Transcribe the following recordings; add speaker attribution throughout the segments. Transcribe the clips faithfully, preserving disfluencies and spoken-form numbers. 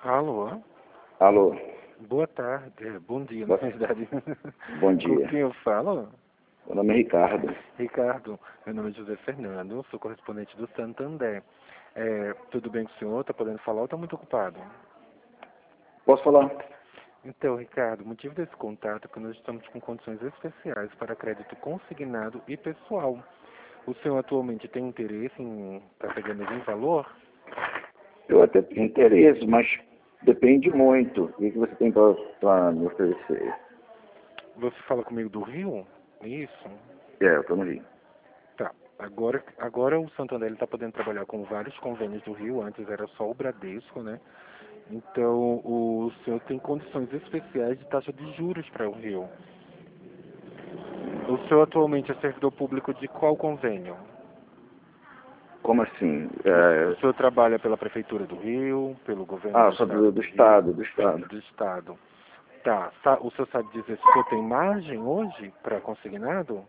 Speaker 1: Alô?
Speaker 2: Alô,
Speaker 1: Boa tarde. É, bom dia, na
Speaker 2: Boa-
Speaker 1: verdade.
Speaker 2: bom
Speaker 1: Com
Speaker 2: dia.
Speaker 1: quem eu falo?
Speaker 2: Meu nome é Ricardo.
Speaker 1: Ricardo, meu nome é José Fernando, sou correspondente do Santander. É, tudo bem com o senhor? Está podendo falar ou está muito ocupado?
Speaker 2: Posso falar?
Speaker 1: Então, Ricardo, o motivo desse contato é que nós estamos com condições especiais para crédito consignado e pessoal. O senhor atualmente tem interesse em estar pegando algum valor?
Speaker 2: Eu até tenho interesse, mas depende muito. O que que você tem para me oferecer?
Speaker 1: Você fala comigo do Rio? Isso?
Speaker 2: É, eu estou no Rio.
Speaker 1: Tá. Agora, agora o Santander está podendo trabalhar com vários convênios do Rio, antes era só o Bradesco, né? Então o senhor tem condições especiais de taxa de juros para o Rio. O senhor atualmente é servidor público de qual convênio?
Speaker 2: Como assim?
Speaker 1: O, o
Speaker 2: É...
Speaker 1: senhor trabalha pela Prefeitura do Rio, pelo governo
Speaker 2: Ah,
Speaker 1: do
Speaker 2: sou
Speaker 1: Estado
Speaker 2: do,
Speaker 1: do
Speaker 2: do
Speaker 1: Rio,
Speaker 2: Estado, do Estado.
Speaker 1: do Estado. Tá. Sa- o senhor sabe dizer se o senhor tem margem hoje para consignado?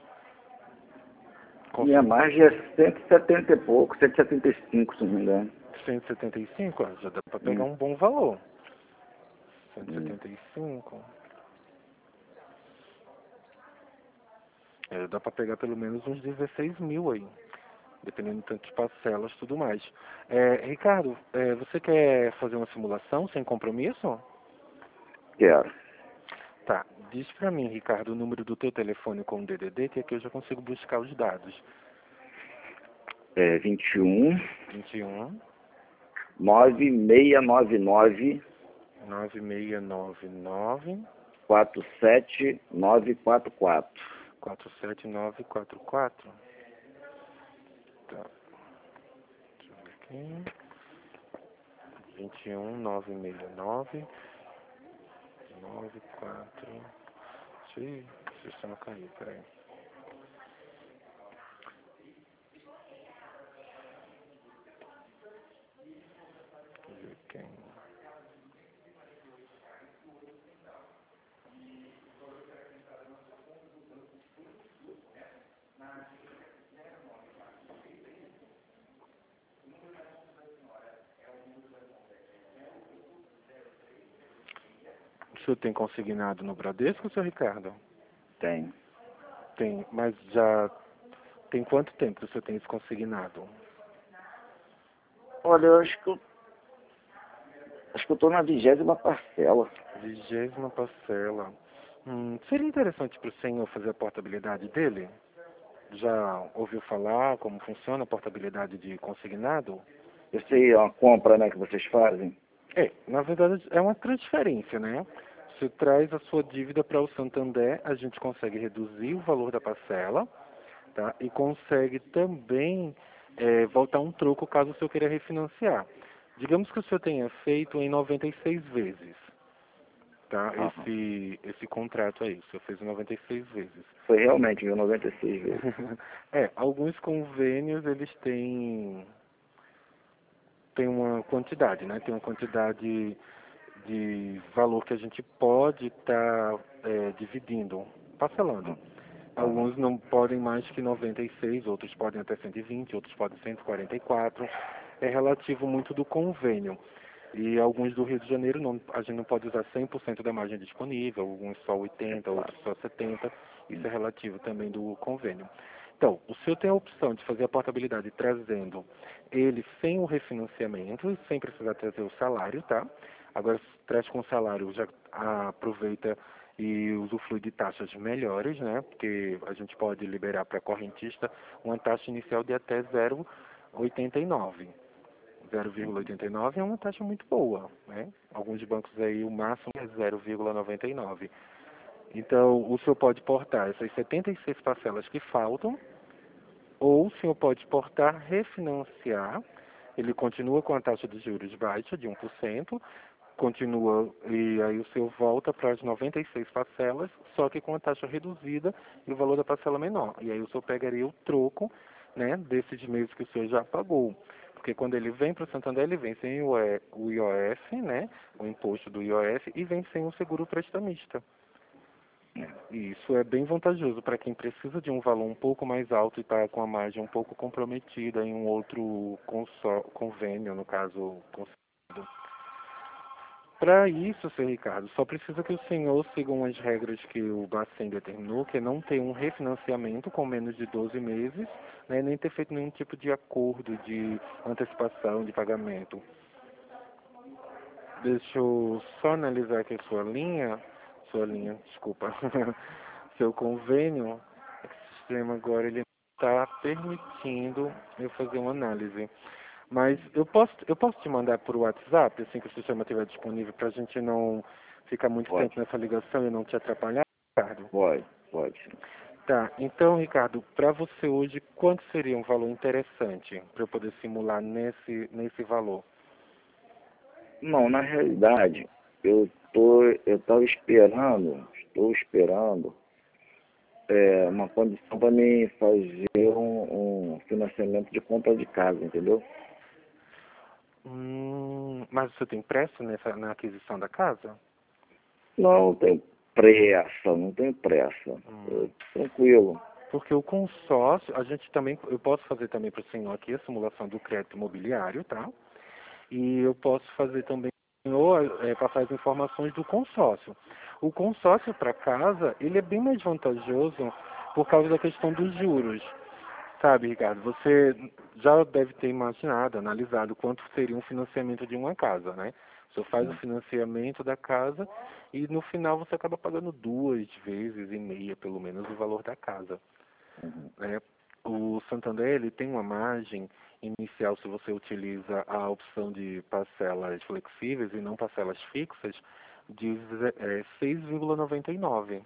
Speaker 2: Minha
Speaker 1: Consi-
Speaker 2: margem é cento e setenta e pouco, cento e setenta e cinco, se não me engano.
Speaker 1: cento e setenta e cinco? Ah, já dá para pegar
Speaker 2: Hum,
Speaker 1: um bom valor.
Speaker 2: hum.
Speaker 1: cento e setenta e cinco. É, dá para pegar pelo menos uns dezesseis mil aí, dependendo tanto de parcelas e tudo mais. É, Ricardo, é, você quer fazer uma simulação sem compromisso?
Speaker 2: Quero.
Speaker 1: Tá, diz pra mim, Ricardo, o número do teu telefone com o D D D, que aqui eu já consigo buscar os dados.
Speaker 2: É vinte e um,
Speaker 1: vinte e um,
Speaker 2: nove seis nove nove,
Speaker 1: nove seis nove nove,
Speaker 2: quatro sete nove quatro quatro.
Speaker 1: quatro sete nove quatro quatro. Tá, deixa eu ver aqui. vinte e um, nove seis nove, nove quatro. Ih, o sistema caiu, peraí. Deixa eu ver quem. O senhor tem consignado no Bradesco, seu Ricardo?
Speaker 2: Tem.
Speaker 1: Tem, mas já tem quanto tempo o senhor tem isso consignado?
Speaker 2: Olha, eu acho que eu Acho que eu estou na vigésima parcela.
Speaker 1: Vigésima parcela. Hum, seria interessante para o senhor fazer a portabilidade dele? Já ouviu falar como funciona a portabilidade de consignado?
Speaker 2: Eu sei, é uma compra, né, que vocês fazem.
Speaker 1: É, na verdade é uma transferência, né? Você traz a sua dívida para o Santander, a gente consegue reduzir o valor da parcela, tá? E consegue também é, voltar um troco caso o senhor queira refinanciar. Digamos que o senhor tenha feito em noventa e seis vezes, tá?
Speaker 2: Aham.
Speaker 1: Esse, esse contrato aí, o senhor fez em noventa e seis vezes.
Speaker 2: Foi realmente mil noventa e seis vezes.
Speaker 1: É, alguns convênios eles têm, têm uma quantidade, né? Tem uma quantidade de valor que a gente pode estar é, dividindo, parcelando.
Speaker 2: Aham.
Speaker 1: Alguns não podem mais que noventa e seis, outros podem até cento e vinte, outros podem cento e quarenta e quatro. É relativo muito do convênio. E alguns do Rio de Janeiro não, a gente não pode usar cem por cento da margem disponível, alguns só
Speaker 2: É
Speaker 1: oitenta,
Speaker 2: claro.
Speaker 1: outros só setenta. Isso é relativo também do convênio. Então, o senhor tem a opção de fazer a portabilidade trazendo ele sem o refinanciamento e sem precisar trazer o salário, tá? Agora, se traz com o salário, já aproveita e usufrui de taxas melhores, né? Porque a gente pode liberar para correntista uma taxa inicial de até zero vírgula oitenta e nove. zero vírgula oitenta e nove é uma taxa muito boa, né? Alguns bancos aí o máximo é zero vírgula noventa e nove. Então, o senhor pode portar essas setenta e seis parcelas que faltam, ou o senhor pode portar, refinanciar, ele continua com a taxa de juros baixa de um por cento, continua, e aí o senhor volta para as noventa e seis parcelas, só que com a taxa reduzida e o valor da parcela menor. E aí o senhor pegaria o troco, né, desses meses que o senhor já pagou. Porque quando ele vem para o Santander, ele vem sem o E- o I O F, né, o imposto do I O F, e vem sem o seguro prestamista. E isso é bem vantajoso para quem precisa de um valor um pouco mais alto e está com a margem um pouco comprometida em um outro consó- convênio, no caso, consignado. Para isso, senhor Ricardo, só precisa que o senhor siga umas regras que o Bacen determinou, que é não ter um refinanciamento com menos de doze meses, né, nem ter feito nenhum tipo de acordo de antecipação de pagamento. Deixa eu só analisar aqui a sua linha, sua linha, desculpa, seu convênio. O sistema agora ele está permitindo eu fazer uma análise. Mas eu posso, eu posso te mandar por WhatsApp, assim que o sistema estiver disponível, para a gente não ficar muito
Speaker 2: Pode,
Speaker 1: tempo nessa ligação e não te atrapalhar, Ricardo?
Speaker 2: pode, pode.
Speaker 1: Tá, então, Ricardo, para você hoje, quanto seria um valor interessante para eu poder simular nesse, nesse valor?
Speaker 2: Não, na realidade, eu tô, eu estava esperando, estou esperando é, uma condição para me fazer um, um financiamento de compra de casa, entendeu?
Speaker 1: Hum, mas você tem pressa nessa, na aquisição da casa?
Speaker 2: Não, não tenho pressa, não tenho pressa.
Speaker 1: Hum.
Speaker 2: Eu- tranquilo.
Speaker 1: Porque o consórcio, a gente também, eu posso fazer também para o senhor aqui a simulação do crédito imobiliário, tá? E eu posso fazer também ou é, passar as informações do consórcio. O consórcio para casa, ele é bem mais vantajoso por causa da questão dos juros. Sabe, Ricardo, você já deve ter imaginado, analisado quanto seria um financiamento de uma casa, né? Você faz o financiamento da casa e no final você acaba pagando duas vezes e meia, pelo menos, o valor da casa,
Speaker 2: Uhum.
Speaker 1: né? O Santander ele tem uma margem inicial, se você utiliza a opção de parcelas flexíveis e não parcelas fixas, de é, seis vírgula noventa e nove.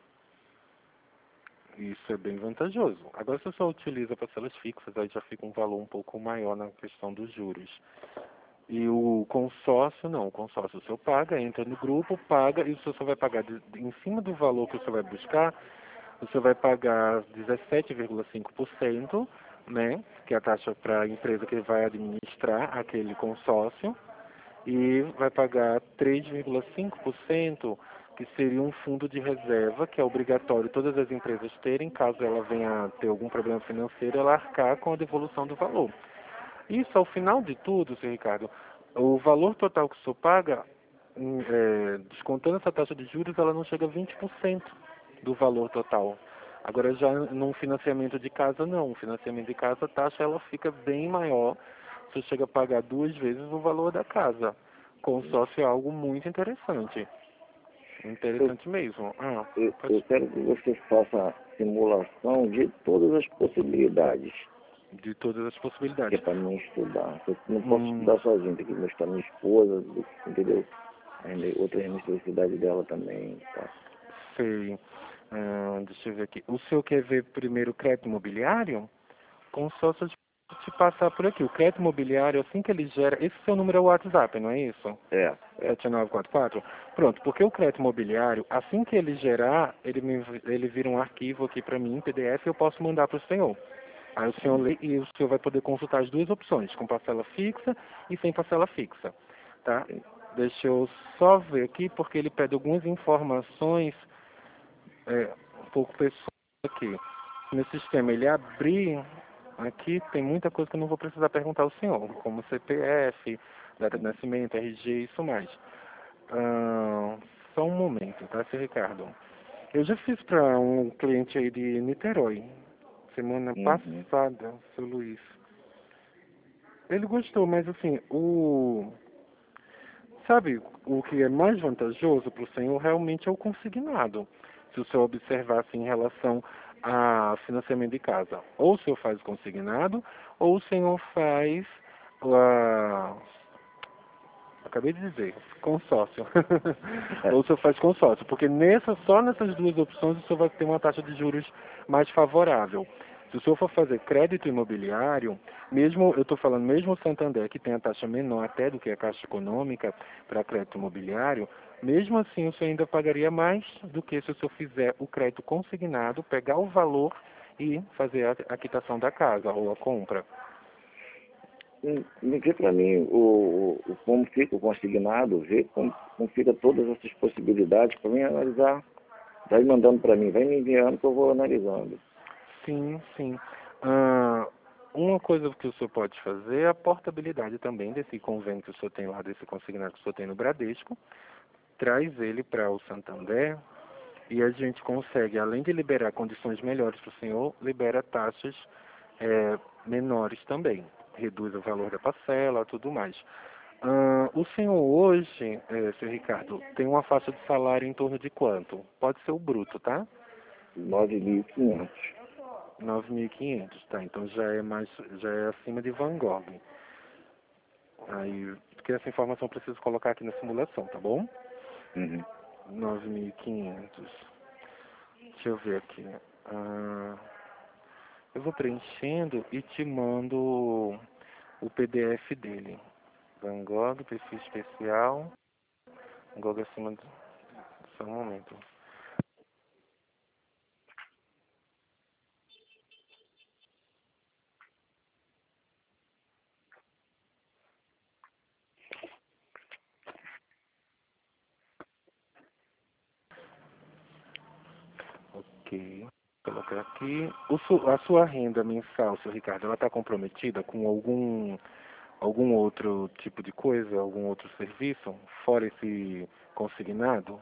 Speaker 1: Isso é bem vantajoso. Agora, se você só utiliza parcelas fixas, aí já fica um valor um pouco maior na questão dos juros. E o consórcio, não. O consórcio o senhor paga, entra no grupo, paga, e o senhor só vai pagar, de, em cima do valor que o senhor vai buscar, o senhor vai pagar dezessete vírgula cinco por cento, né, que é a taxa para a empresa que vai administrar aquele consórcio, e vai pagar três vírgula cinco por cento, que seria um fundo de reserva, que é obrigatório todas as empresas terem, caso ela venha a ter algum problema financeiro, ela arcar com a devolução do valor. Isso, ao final de tudo, senhor Ricardo, o valor total que o senhor paga, em, é, descontando essa taxa de juros, ela não chega a vinte por cento do valor total. Agora, já num financiamento de casa, não. Um financiamento de casa, a taxa ela fica bem maior. Você chega a pagar duas vezes o valor da casa. Consórcio é algo muito interessante.
Speaker 2: Eu,
Speaker 1: Interessante mesmo. Ah,
Speaker 2: eu,
Speaker 1: pode,
Speaker 2: eu quero que você faça a simulação de todas as possibilidades,
Speaker 1: de todas as
Speaker 2: que é
Speaker 1: possibilidades.
Speaker 2: para mim estudar. Eu não posso
Speaker 1: Hum,
Speaker 2: estudar sozinho, tem que mostrar minha esposa, entendeu? Ainda outras necessidades dela também. Tá?
Speaker 1: sei. Ah, deixa eu ver aqui. O senhor quer ver primeiro o crédito imobiliário? Consórcio de te passar por aqui. O crédito imobiliário, assim que ele gera... Esse seu número é o WhatsApp, não é isso?
Speaker 2: É, é.
Speaker 1: sete nove quatro quatro? Pronto, porque o crédito imobiliário, assim que ele gerar, ele, me, ele vira um arquivo aqui para mim em P D F e eu posso mandar para o senhor. Aí o senhor lê e o senhor vai poder consultar as duas opções, com parcela fixa e sem parcela fixa, tá? Deixa eu só ver aqui, porque ele pede algumas informações é, um pouco pessoais aqui. No sistema ele abrir, aqui tem muita coisa que eu não vou precisar perguntar ao senhor, como C P F, data de nascimento, R G e isso mais. Ah, só um momento, tá, seu Ricardo? Eu já fiz para um cliente aí de Niterói, semana
Speaker 2: Uhum.
Speaker 1: passada, seu Luiz. Ele gostou, mas assim, o... Sabe, o que é mais vantajoso para o senhor realmente é o consignado. Se o senhor observar assim, em relação a financiamento de casa. Ou o senhor faz consignado, ou o senhor faz a... Acabei de dizer, consórcio. Ou o senhor faz consórcio, porque nessa, só nessas duas opções o senhor vai ter uma taxa de juros mais favorável. Se o senhor for fazer crédito imobiliário, mesmo, eu estou falando mesmo o Santander, que tem a taxa menor até do que a Caixa Econômica para crédito imobiliário, mesmo assim o senhor ainda pagaria mais do que se o senhor fizer o crédito consignado, pegar o valor e fazer a, a quitação da casa ou a compra.
Speaker 2: Me me vê para mim o, o, como fica o consignado, vê como, como fica todas essas possibilidades para mim analisar. Vai mandando para mim, vai me enviando que eu vou analisando.
Speaker 1: Sim, sim. Ah, uma coisa que o senhor pode fazer é a portabilidade também desse convênio que o senhor tem lá, desse consignado que o senhor tem no Bradesco, traz ele para o Santander e a gente consegue, além de liberar condições melhores para o senhor, libera taxas é, menores também. Reduz o valor da parcela, tudo mais. Ah, o senhor hoje, é, senhor Ricardo, tem uma faixa de salário em torno de quanto? Pode ser o bruto, tá?
Speaker 2: nove mil e quinhentos.
Speaker 1: nove mil e quinhentos, tá? Então já é mais, já é acima de Van Gogh. Aí, porque essa informação eu preciso colocar aqui na simulação, tá bom?
Speaker 2: Uhum.
Speaker 1: nove mil e quinhentos. Deixa eu ver aqui. Ah, eu vou preenchendo e te mando o P D F dele. Van Gogh, perfil especial. Van Gogh acima do... Só um momento. Ok. Vou colocar aqui. O su- a sua renda mensal, seu Ricardo, ela está comprometida com algum algum outro tipo de coisa, algum outro serviço, fora esse consignado?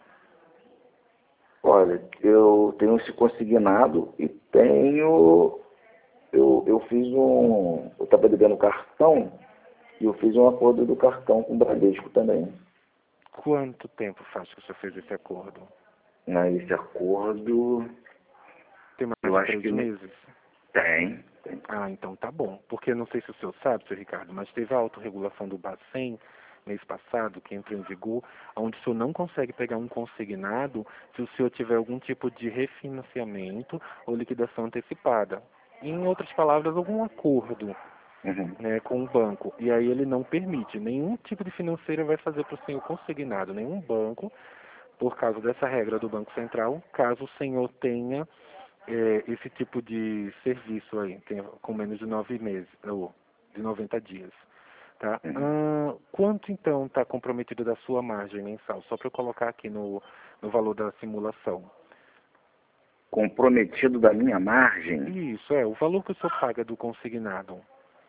Speaker 2: Olha, eu tenho esse consignado e tenho. Eu, eu fiz um. Eu estava devendo cartão e eu fiz um acordo do cartão com o Bradesco também.
Speaker 1: Quanto tempo faz que o senhor fez esse acordo?
Speaker 2: Né? Esse acordo,
Speaker 1: Tem mais
Speaker 2: eu
Speaker 1: de
Speaker 2: acho
Speaker 1: três
Speaker 2: que ne-
Speaker 1: meses?
Speaker 2: tem. tem.
Speaker 1: Ah, então tá bom. Porque não sei se o senhor sabe, senhor Ricardo, mas teve a autorregulação do Bacen mês passado, que entrou em vigor, onde o senhor não consegue pegar um consignado se o senhor tiver algum tipo de refinanciamento ou liquidação antecipada. Em outras palavras, algum acordo,
Speaker 2: Uhum.
Speaker 1: né, com o banco. E aí ele não permite. Nenhum tipo de financeira vai fazer para o senhor consignado, nenhum banco, por causa dessa regra do Banco Central, caso o senhor tenha é, esse tipo de serviço aí, tem, com menos de nove meses, ou de noventa dias. Tá?
Speaker 2: Uhum.
Speaker 1: Ah, quanto então está comprometido da sua margem mensal? Só para eu colocar aqui no, no valor da simulação.
Speaker 2: Comprometido da minha margem,
Speaker 1: Isso, é, o valor que o senhor paga do consignado.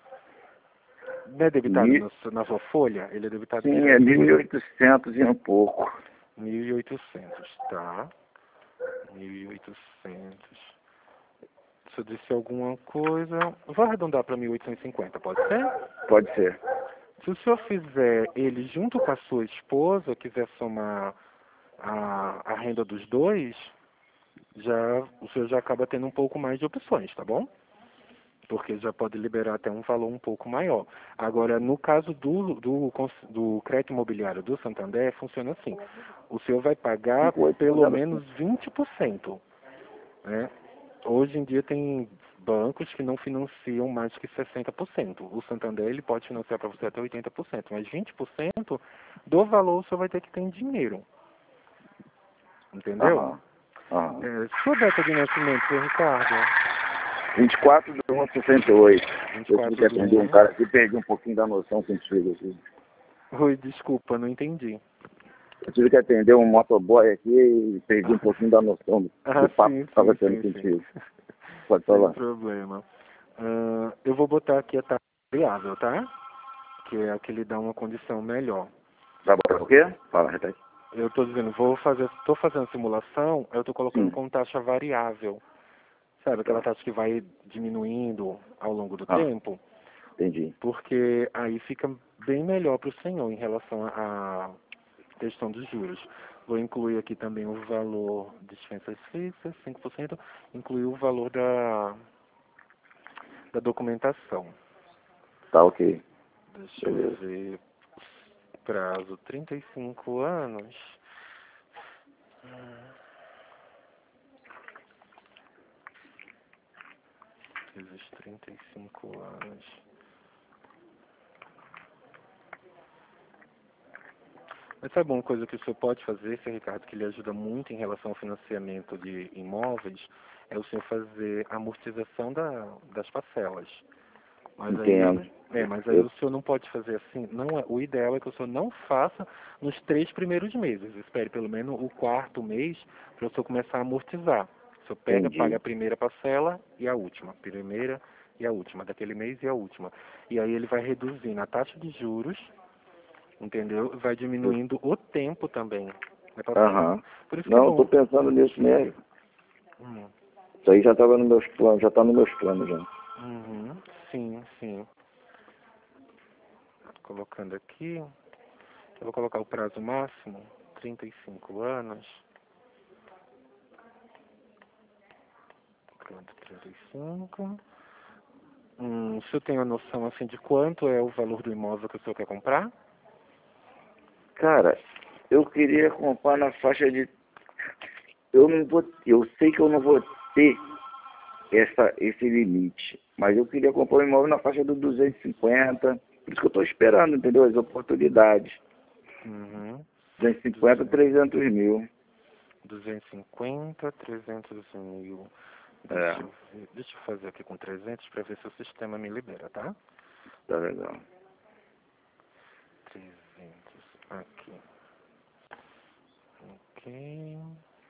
Speaker 1: Não é debitado
Speaker 2: mi,
Speaker 1: na, sua- na sua folha? Ele é debitado
Speaker 2: sim, é
Speaker 1: direto.
Speaker 2: mil e oitocentos e um pouco.
Speaker 1: mil e oitocentos, tá? mil e oitocentos. Se eu disse alguma coisa, vou arredondar para mil oitocentos e cinquenta, pode ser?
Speaker 2: Pode ser.
Speaker 1: Se o senhor fizer ele junto com a sua esposa, quiser somar a, a renda dos dois, já, o senhor já acaba tendo um pouco mais de opções, tá bom? Porque já pode liberar até um valor um pouco maior. Agora, no caso do, do, cons- do crédito imobiliário do Santander, funciona assim. O senhor vai pagar
Speaker 2: Cinco oito
Speaker 1: pelo
Speaker 2: zero
Speaker 1: menos
Speaker 2: cinco.
Speaker 1: vinte por cento, né? Hoje em dia tem bancos que não financiam mais que sessenta por cento. O Santander ele pode financiar para você até oitenta por cento, mas vinte por cento do valor o senhor vai ter que ter em dinheiro. Entendeu?
Speaker 2: Aham. Aham.
Speaker 1: É, sua data de nascimento, seu Ricardo?
Speaker 2: vinte e quatro de um de sessenta e oito. Eu tive que
Speaker 1: 24 do
Speaker 2: atender um
Speaker 1: um.
Speaker 2: cara aqui, perdi um pouquinho da noção que a gente fez aqui.
Speaker 1: Oi, desculpa, não entendi.
Speaker 2: Eu tive que atender um motoboy aqui e perdi um pouquinho da noção do,
Speaker 1: Ah,
Speaker 2: do papo
Speaker 1: sim,
Speaker 2: que estava
Speaker 1: sim,
Speaker 2: tendo
Speaker 1: sim, sim.
Speaker 2: contigo. Pode
Speaker 1: Sem
Speaker 2: falar.
Speaker 1: problema. Ah, eu vou botar aqui a taxa variável, tá? Que é a que lhe dá uma condição melhor.
Speaker 2: Vai botar o quê? Fala, repete.
Speaker 1: Eu estou dizendo, vou fazer, estou fazendo simulação, eu estou colocando
Speaker 2: Sim.
Speaker 1: com taxa variável. Sabe, aquela
Speaker 2: Tá.
Speaker 1: taxa que vai diminuindo ao longo do
Speaker 2: Ah,
Speaker 1: tempo,
Speaker 2: entendi.
Speaker 1: porque aí fica bem melhor para o senhor em relação à questão dos juros. Vou incluir aqui também o valor de dispensas fixas, cinco por cento, incluir o valor da, da documentação.
Speaker 2: Tá ok.
Speaker 1: Deixa eu
Speaker 2: Beleza.
Speaker 1: ver, prazo trinta e cinco anos. Hum, Esses trinta e cinco anos. Mas sabe uma coisa que o senhor pode fazer, seu Ricardo, que lhe ajuda muito em relação ao financiamento de imóveis, é o senhor fazer a amortização da, das parcelas. Mas aí,
Speaker 2: Entendo.
Speaker 1: é, mas aí
Speaker 2: Eu
Speaker 1: o senhor não pode fazer assim. Não é, o ideal é que o senhor não faça nos três primeiros meses. Espere pelo menos o quarto mês para o senhor começar a amortizar. O senhor pega, paga
Speaker 2: entendi.
Speaker 1: a primeira parcela e a última. Primeira e a última, daquele mês e a última. E aí ele vai reduzindo a taxa de juros entendeu? Vai diminuindo o tempo também. É pra-
Speaker 2: Aham.
Speaker 1: Por isso que é
Speaker 2: Não, eu tô
Speaker 1: bom.
Speaker 2: pensando nisso mesmo.
Speaker 1: Hum.
Speaker 2: Isso aí já estava nos meus planos, já tá nos meus planos já.
Speaker 1: Uhum. Sim, sim. Colocando aqui, eu vou colocar o prazo máximo, trinta e cinco anos. Pronto, trinta e cinco. Hum, o senhor tem uma noção assim de quanto é o valor do imóvel que o senhor quer comprar?
Speaker 2: Cara, eu queria comprar na faixa de. Eu não vou. Eu sei que eu não vou ter essa, esse limite. Mas eu queria comprar um imóvel na faixa do duzentos e cinquenta. Por isso que eu estou esperando, entendeu? As oportunidades.
Speaker 1: Uhum.
Speaker 2: duzentos e cinquenta, trezentos mil.
Speaker 1: duzentos e cinquenta, trezentos mil.
Speaker 2: É,
Speaker 1: Deixa eu ver, deixa eu fazer aqui com trezentos para ver se o sistema me libera, tá?
Speaker 2: tá legal.
Speaker 1: trezentos, aqui. Ok.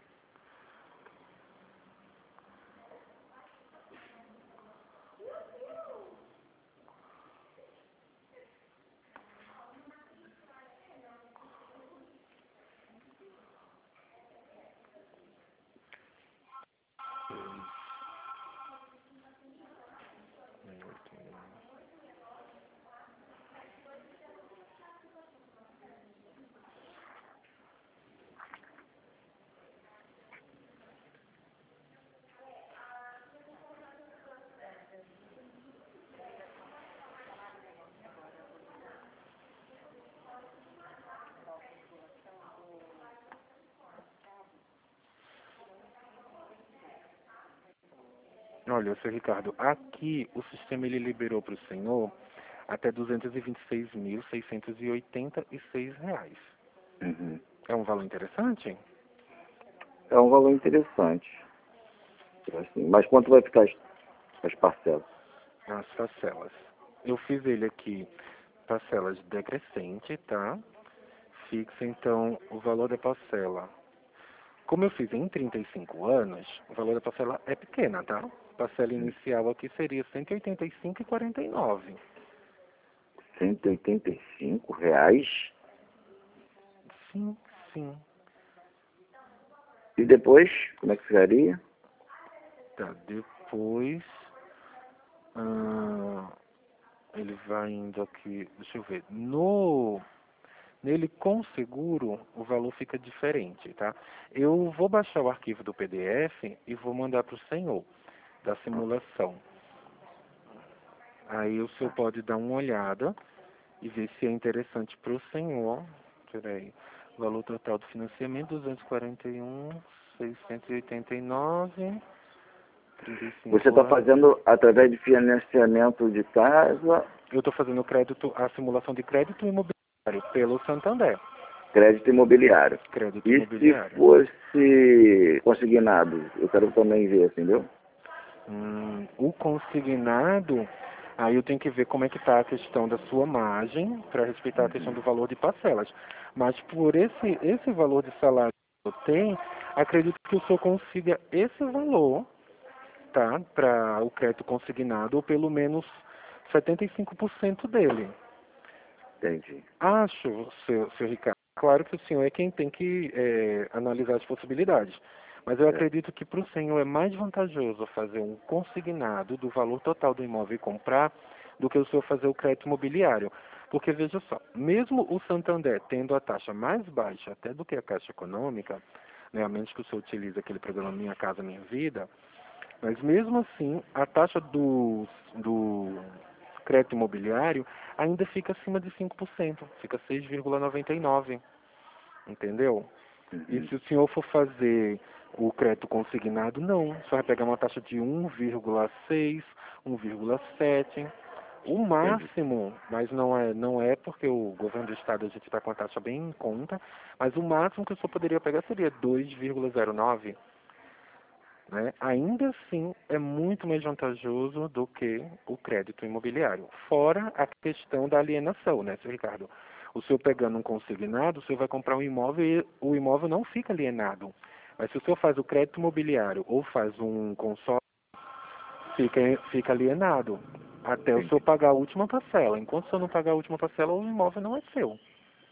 Speaker 1: Olha, seu Ricardo, aqui o sistema ele liberou para o senhor até duzentos e vinte e seis mil, seiscentos e oitenta e seis reais.
Speaker 2: Uhum.
Speaker 1: É um valor interessante?
Speaker 2: É um valor interessante. Assim, mas quanto vai ficar as, as parcelas?
Speaker 1: As parcelas. Eu fiz ele aqui, parcelas decrescente, tá? Fixa, então, o valor da parcela. Como eu fiz em trinta e cinco anos, o valor da parcela é pequena, tá? A parcela inicial aqui seria cento e oitenta e cinco reais e quarenta e nove centavos.
Speaker 2: cento e oitenta e cinco reais?
Speaker 1: Sim, sim.
Speaker 2: E depois, como é que ficaria?
Speaker 1: Tá, depois, ah, ele vai indo aqui, deixa eu ver, no, nele com seguro, o valor fica diferente, tá? Eu vou baixar o arquivo do P D F e vou mandar para o senhor, da simulação. Aí o senhor pode dar uma olhada e ver se é interessante para o senhor. Peraí. Valor total do financiamento, duzentos e quarenta e um, seiscentos e oitenta e nove, trinta e
Speaker 2: Você
Speaker 1: cinco
Speaker 2: está
Speaker 1: anos.
Speaker 2: fazendo através de financiamento de casa,
Speaker 1: Eu estou fazendo crédito, a simulação de crédito imobiliário pelo Santander.
Speaker 2: crédito imobiliário.
Speaker 1: Crédito
Speaker 2: E se
Speaker 1: imobiliário.
Speaker 2: fosse consignado? Eu quero também ver, entendeu?
Speaker 1: Hum, o consignado, aí eu tenho que ver como é que está a questão da sua margem para respeitar a questão
Speaker 2: Uhum.
Speaker 1: do valor de parcelas. Mas por esse, esse valor de salário que eu tenho, acredito que o senhor consiga esse valor, tá? Para o crédito consignado, ou pelo menos setenta e cinco por cento dele.
Speaker 2: Entendi.
Speaker 1: Acho, seu, seu Ricardo, claro que o senhor é quem tem que é, analisar as possibilidades. Mas eu
Speaker 2: É.
Speaker 1: acredito que para o senhor é mais vantajoso fazer um consignado do valor total do imóvel e comprar do que o senhor fazer o crédito imobiliário. Porque veja só, mesmo o Santander tendo a taxa mais baixa até do que a Caixa Econômica, né, a menos que o senhor utilize aquele programa Minha Casa Minha Vida, mas mesmo assim, a taxa do, do crédito imobiliário ainda fica acima de cinco por cento, fica seis vírgula noventa e nove por cento, entendeu? E
Speaker 2: Uhum.
Speaker 1: se o senhor for fazer o crédito consignado, não. Você vai pegar uma taxa de um vírgula seis, um vírgula sete. O
Speaker 2: Entendi.
Speaker 1: máximo, mas não é, não é porque o governo do estado a gente está com a taxa bem em conta, mas o máximo que o senhor poderia pegar seria dois vírgula zero nove. Né? Ainda assim, é muito mais vantajoso do que o crédito imobiliário. Fora a questão da alienação, né, seu Ricardo? O senhor pegando um consignado, o senhor vai comprar um imóvel e o imóvel não fica alienado. Mas se o senhor faz o crédito imobiliário ou faz um consórcio, fica, fica alienado até o senhor
Speaker 2: Entendi.
Speaker 1: pagar a última parcela. Enquanto o senhor não pagar a última parcela, o imóvel não é seu.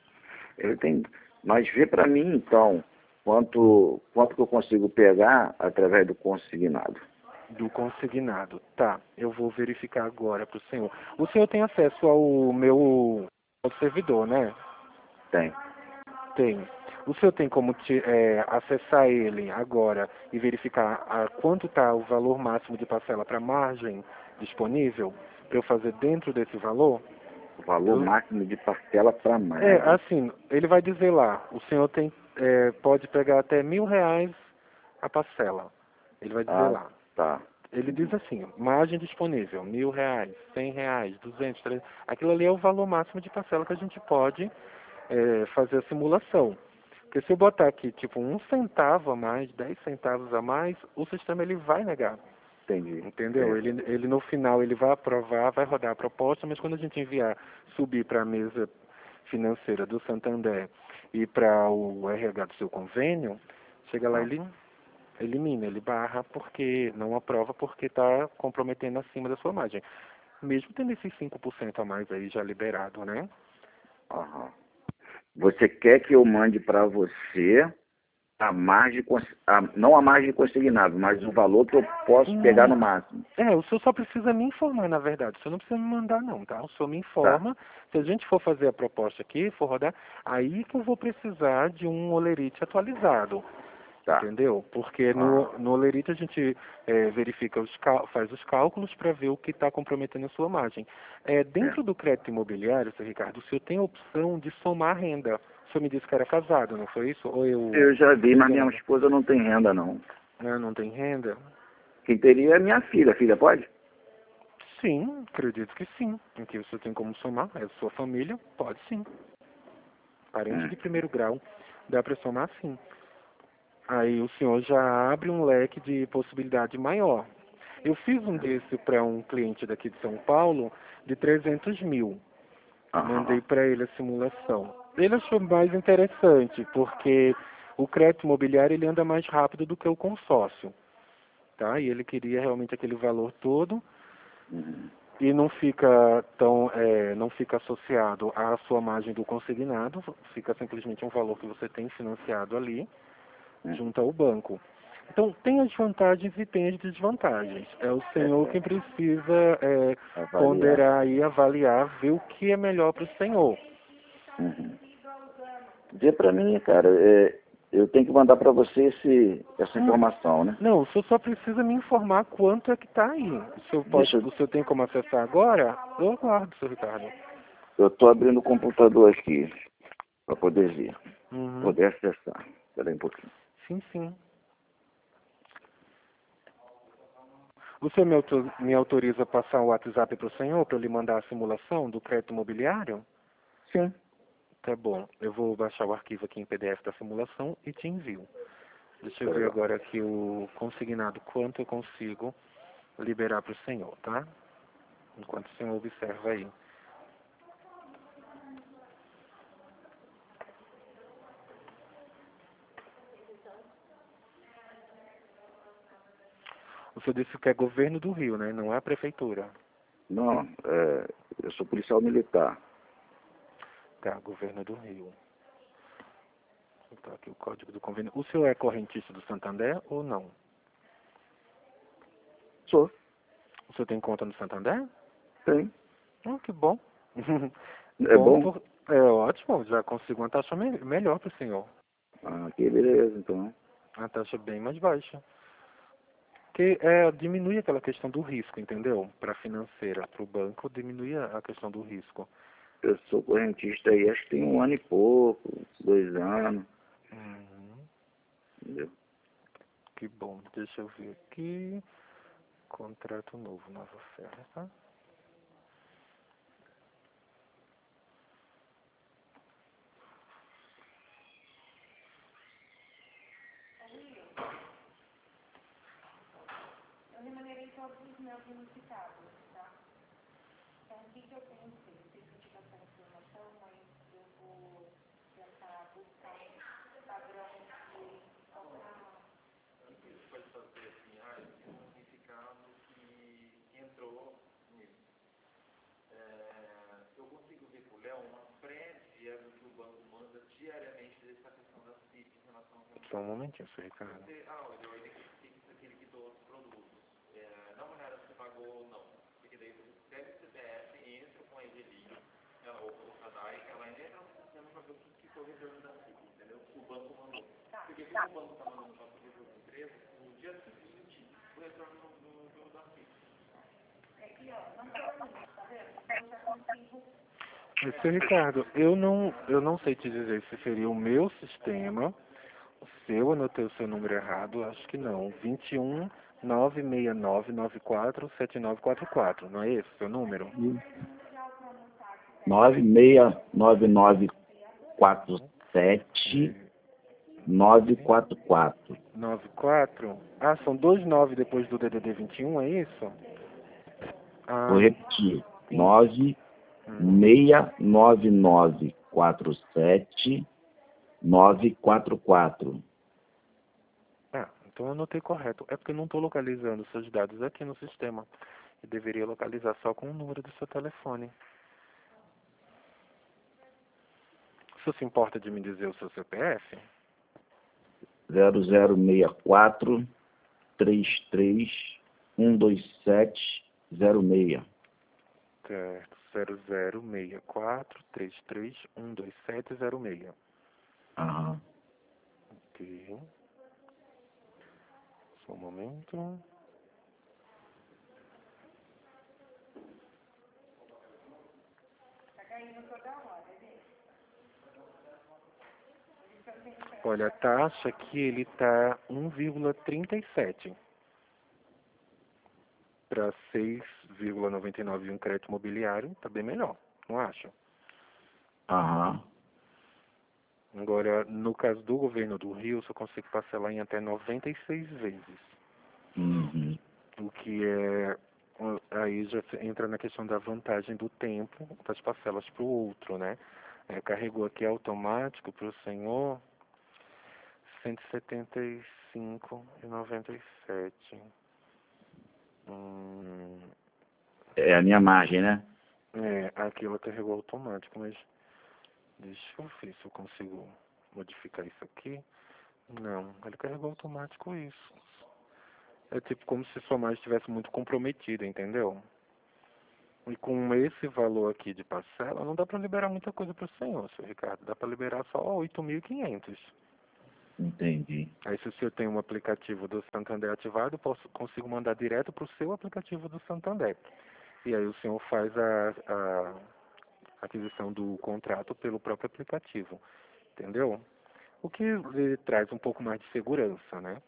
Speaker 2: Ele tem, mas vê para mim, então, quanto, quanto que eu consigo pegar através do consignado.
Speaker 1: Do consignado. Tá, eu vou verificar agora para o senhor. O senhor tem acesso ao meu ao servidor, né?
Speaker 2: Tem.
Speaker 1: Tem. O senhor tem como te, é, acessar ele agora e verificar a quanto está o valor máximo de parcela para margem disponível para eu fazer dentro desse valor?
Speaker 2: O valor
Speaker 1: Eu,
Speaker 2: máximo de parcela para
Speaker 1: é,
Speaker 2: margem.
Speaker 1: assim, ele vai dizer lá, o senhor tem, é, pode pegar até mil reais a parcela. Ele vai dizer
Speaker 2: Ah,
Speaker 1: lá.
Speaker 2: tá.
Speaker 1: Ele diz assim, margem disponível, mil reais, cem reais, duzentos, trezentos. Aquilo ali é o valor máximo de parcela que a gente pode é, fazer a simulação. Porque se eu botar aqui, tipo, um centavo a mais, dez centavos a mais, o sistema ele vai negar.
Speaker 2: Entendi.
Speaker 1: Entendeu?
Speaker 2: É.
Speaker 1: Ele, ele no final ele vai aprovar, vai rodar a proposta, mas quando a gente enviar, subir para a mesa financeira do Santander e para o R H do seu convênio, chega lá
Speaker 2: Ah,
Speaker 1: ele elimina, ele barra porque não aprova porque está comprometendo acima da sua margem. Mesmo tendo esses cinco por cento a mais aí já liberado, né?
Speaker 2: aham. Você quer que eu mande para você a margem, cons- a, não a margem consignada, mas o valor que eu posso pegar
Speaker 1: Não,
Speaker 2: no máximo.
Speaker 1: é, o senhor só precisa me informar, na verdade. O senhor não precisa me mandar, não, tá? O senhor me
Speaker 2: Tá,
Speaker 1: informa. Se a gente for fazer a proposta aqui, for rodar, aí que eu vou precisar de um olerite atualizado.
Speaker 2: tá.
Speaker 1: Entendeu? Porque
Speaker 2: Ah,
Speaker 1: no, no olerite a gente é, verifica os cal- faz os cálculos para ver o que está comprometendo a sua margem. É,
Speaker 2: é.
Speaker 1: dentro do crédito imobiliário, seu Ricardo, o senhor tem a opção de somar renda. O senhor me disse que era casado, não foi isso? Ou eu
Speaker 2: Eu já vi,
Speaker 1: estou
Speaker 2: mas minha
Speaker 1: enganado?
Speaker 2: esposa não tem renda, não.
Speaker 1: Ah, não tem renda?
Speaker 2: Quem teria é minha filha. Filha pode?
Speaker 1: Sim, acredito que sim. Em que o senhor tem como somar, é sua família, pode sim. Parente
Speaker 2: Hum.
Speaker 1: de primeiro grau, dá para somar sim. Aí o senhor já abre um leque de possibilidade maior. Eu fiz um desse para um cliente daqui de São Paulo de trezentos mil.
Speaker 2: Aham.
Speaker 1: Mandei para ele a simulação. Ele achou mais interessante, porque o crédito imobiliário ele anda mais rápido do que o consórcio. Tá? E ele queria realmente aquele valor todo
Speaker 2: Uhum.
Speaker 1: e não fica tão é, não fica associado à sua margem do consignado, fica simplesmente um valor que você tem financiado ali
Speaker 2: Hum.
Speaker 1: junto ao banco. Então, tem as vantagens e tem as desvantagens. É o
Speaker 2: É,
Speaker 1: senhor
Speaker 2: é.
Speaker 1: quem precisa é,
Speaker 2: Avaliar.
Speaker 1: ponderar e avaliar, ver o que é melhor para o senhor.
Speaker 2: Uhum. Vê para mim, cara. É, eu tenho que mandar para você esse, essa
Speaker 1: Não,
Speaker 2: informação, né?
Speaker 1: não, o senhor só precisa me informar quanto é que está aí. O senhor, pode,
Speaker 2: Deixa eu...
Speaker 1: o senhor tem como acessar agora? Eu aguardo, senhor Ricardo.
Speaker 2: Eu tô abrindo o computador aqui para poder ver.
Speaker 1: Uhum.
Speaker 2: Poder acessar. Espera aí um pouquinho.
Speaker 1: Sim, sim. O senhor me auto- me autoriza a passar o WhatsApp para o senhor para eu lhe mandar a simulação do crédito imobiliário?
Speaker 2: Sim.
Speaker 1: Tá bom. Eu vou baixar o arquivo aqui em P D F da simulação e te envio. Deixa eu
Speaker 2: Tá
Speaker 1: ver
Speaker 2: legal.
Speaker 1: agora aqui o consignado, quanto eu consigo liberar para o senhor, tá? Enquanto o senhor observa aí. O senhor disse que é governo do Rio, né? Não é a prefeitura.
Speaker 2: Não, é, eu sou policial militar.
Speaker 1: Tá, governo do Rio. Então aqui o código do convênio. O senhor é correntista do Santander ou não?
Speaker 2: Sou.
Speaker 1: O senhor tem conta no Santander?
Speaker 2: Tem.
Speaker 1: Ah, que bom.
Speaker 2: É
Speaker 1: Bom,
Speaker 2: bom?
Speaker 1: por... é ótimo, já consigo uma taxa me- melhor para o senhor.
Speaker 2: Ah, que beleza, então.
Speaker 1: Uma taxa bem mais baixa. Que é, diminui aquela questão do risco, entendeu? Para a financeira, para o banco, diminui a a questão do risco.
Speaker 2: Eu sou correntista aí, acho que tem um ano e pouco, dois anos.
Speaker 1: Uhum,
Speaker 2: Entendeu?
Speaker 1: que bom. Deixa eu ver aqui. Contrato novo, nova oferta. Eu consigo ver por Léo uma prévia do que o banco manda Só um momentinho, senhor Ricardo. Senhor Ricardo, eu não, eu não sei te dizer se seria o meu sistema, se eu anotei o seu número errado, acho que não. vinte e um, nove seis nove, nove quatro, sete nove quatro quatro, não é esse o seu número?
Speaker 2: nove seis nove nove quatro sete nove quatro quatro.
Speaker 1: nove quatro? Ah, são dois nove depois do D D D vinte e um, é isso? Ah,
Speaker 2: Vou repetir.
Speaker 1: sim.
Speaker 2: nove seis nove nove quatro sete nove quatro quatro.
Speaker 1: Ah, então eu anotei correto. É porque eu não estou localizando seus dados aqui no sistema. Eu deveria localizar só com o número do seu telefone. O senhor se importa de me dizer o seu C P F?
Speaker 2: zero zero seis quatro três três um dois sete zero seis.
Speaker 1: Certo. zero zero seis quatro três três um dois sete zero seis.
Speaker 2: Aham.
Speaker 1: Ok. Só um momento. Olha, a taxa aqui ele está um vírgula trinta e sete para seis vírgula noventa e nove um crédito imobiliário, está bem melhor, não acha?
Speaker 2: Aham.
Speaker 1: Agora, no caso do governo do Rio, eu só consigo parcelar em até noventa e seis vezes,
Speaker 2: Uhum.
Speaker 1: o que é, aí já entra na questão da vantagem do tempo das parcelas para o outro, né? É, carregou aqui automático para o senhor cento e setenta e cinco e noventa e sete. Hum,
Speaker 2: É a minha margem, né?
Speaker 1: é, aqui ela carregou automático, mas deixa eu ver se eu consigo modificar isso aqui. Não, ele carregou automático isso. É tipo como se sua margem estivesse muito comprometida, entendeu? E com esse valor aqui de parcela, não dá para liberar muita coisa para o senhor, senhor Ricardo. Dá para liberar só oito mil e quinhentos.
Speaker 2: Entendi.
Speaker 1: Aí se o senhor tem um aplicativo do Santander ativado, eu posso, consigo mandar direto para o seu aplicativo do Santander. E aí o senhor faz a, a aquisição do contrato pelo próprio aplicativo, entendeu? O que lhe traz um pouco mais de segurança, né?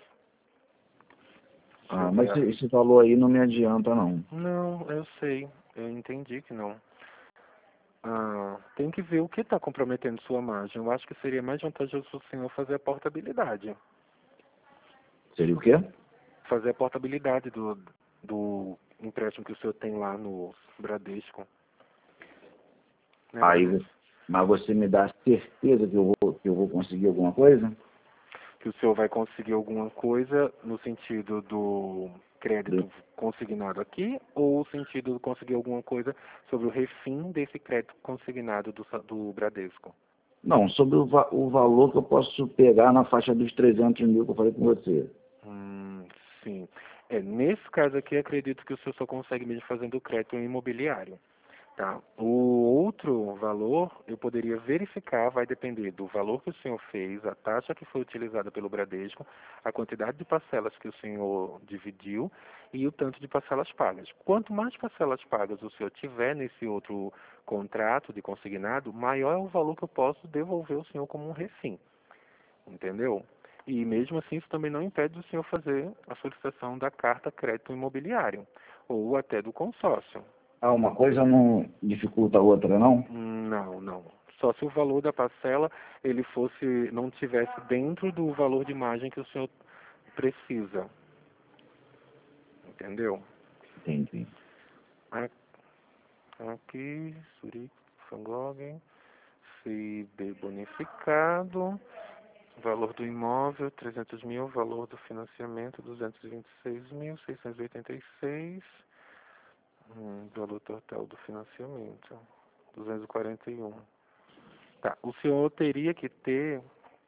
Speaker 1: Deixa eu
Speaker 2: Ah,
Speaker 1: ver
Speaker 2: mas
Speaker 1: a...
Speaker 2: esse esse valor aí não me adianta, não.
Speaker 1: Não, eu sei, eu entendi que não. Ah, tem que ver o que está comprometendo sua margem. Eu acho que seria mais vantajoso o senhor fazer a portabilidade.
Speaker 2: Seria o quê?
Speaker 1: Fazer a portabilidade do, do empréstimo que o senhor tem lá no Bradesco. Né,
Speaker 2: Aí,
Speaker 1: Bradesco?
Speaker 2: vo- mas você me dá certeza que eu vou, que eu vou conseguir alguma coisa?
Speaker 1: Que o senhor vai conseguir alguma coisa no sentido do
Speaker 2: Do-
Speaker 1: crédito consignado aqui ou no sentido de conseguir alguma coisa sobre o refim desse crédito consignado do, Sa- do Bradesco?
Speaker 2: Não, sobre o, va- o valor que eu posso pegar na faixa dos trezentos mil que eu falei com você.
Speaker 1: Hum, sim. É, nesse caso aqui, acredito que o senhor só consegue mesmo fazendo crédito imobiliário. Tá. O outro valor, eu poderia verificar, vai depender do valor que o senhor fez, a taxa que foi utilizada pelo Bradesco, a quantidade de parcelas que o senhor dividiu e o tanto de parcelas pagas. Quanto mais parcelas pagas o senhor tiver nesse outro contrato de consignado, maior é o valor que eu posso devolver ao senhor como um refim. Entendeu? E mesmo assim, isso também não impede do senhor fazer a solicitação da carta crédito imobiliário ou até do consórcio.
Speaker 2: Ah, uma coisa não dificulta a outra, não?
Speaker 1: Não, não. Só se o valor da parcela ele fosse não tivesse dentro do valor de margem que o senhor precisa. Entendeu?
Speaker 2: Entendi.
Speaker 1: A- Aqui, Zurique, Van Gogh, C B bonificado, valor do imóvel trezentos mil, valor do financiamento duzentos e vinte e seis mil, seiscentos e oitenta e seis, hum, valor total do financiamento duzentos e quarenta e um. Tá, o senhor teria que ter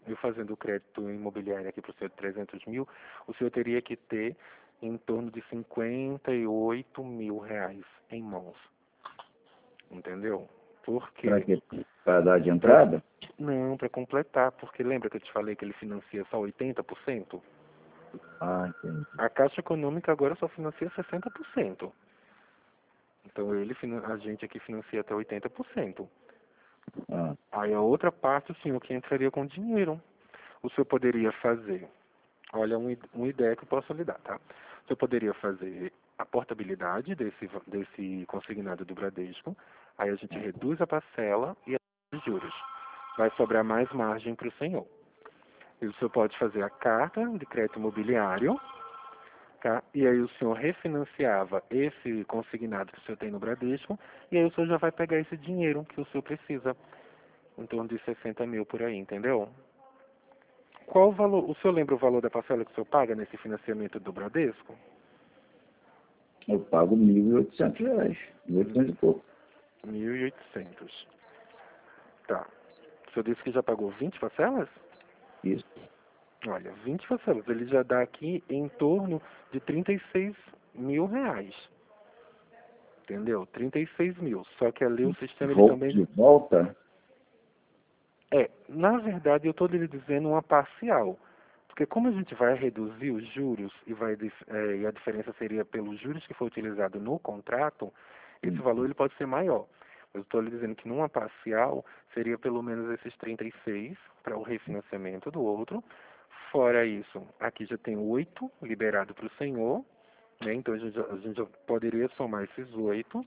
Speaker 1: eu fazendo o crédito imobiliário aqui para o senhor de trezentos mil, o senhor teria que ter em torno de cinquenta e oito mil reais em mãos. Entendeu?
Speaker 2: Para
Speaker 1: Porque
Speaker 2: quê? Para dar de
Speaker 1: pra,
Speaker 2: entrada?
Speaker 1: não, para completar, porque lembra que eu te falei que ele financia só oitenta por cento?
Speaker 2: Ah, entendi.
Speaker 1: A Caixa Econômica agora só financia sessenta por cento. Então ele, a gente aqui financia até oitenta por cento.
Speaker 2: Ah,
Speaker 1: Aí a outra parte, o senhor que entraria com dinheiro. O senhor poderia fazer, olha um, uma ideia que eu posso lhe dar, tá? O senhor poderia fazer a portabilidade desse, desse consignado do Bradesco, aí a gente reduz a parcela e os juros. Vai sobrar mais margem para o senhor. E o senhor pode fazer a carta de crédito imobiliário, tá? E aí o senhor refinanciava esse consignado que o senhor tem no Bradesco, e aí o senhor já vai pegar esse dinheiro que o senhor precisa, em torno de sessenta mil por aí, entendeu? Qual o valor, o senhor lembra o valor da parcela que o senhor paga nesse financiamento do Bradesco?
Speaker 2: eu pago mil e oitocentos reais. Mil e oitocentos e pouco.
Speaker 1: mil e oitocentos. Tá. O senhor disse que já pagou vinte parcelas?
Speaker 2: Isso.
Speaker 1: Olha, vinte parcelas. Ele já dá aqui em torno de trinta e seis mil reais. Entendeu? trinta e seis mil. Só que ali o sistema ele
Speaker 2: Vou
Speaker 1: também...
Speaker 2: de volta?
Speaker 1: É, na verdade eu estou lhe dizendo uma parcial. Porque como a gente vai reduzir os juros e, vai, é, e a diferença seria pelos juros que foi utilizado no contrato, esse valor ele pode ser maior. Eu estou lhe dizendo que numa parcial seria pelo menos esses trinta e seis para o refinanciamento do outro. Fora isso, aqui já tem oito liberado para o senhor, né? Então a gente, já, a gente já poderia somar esses oito.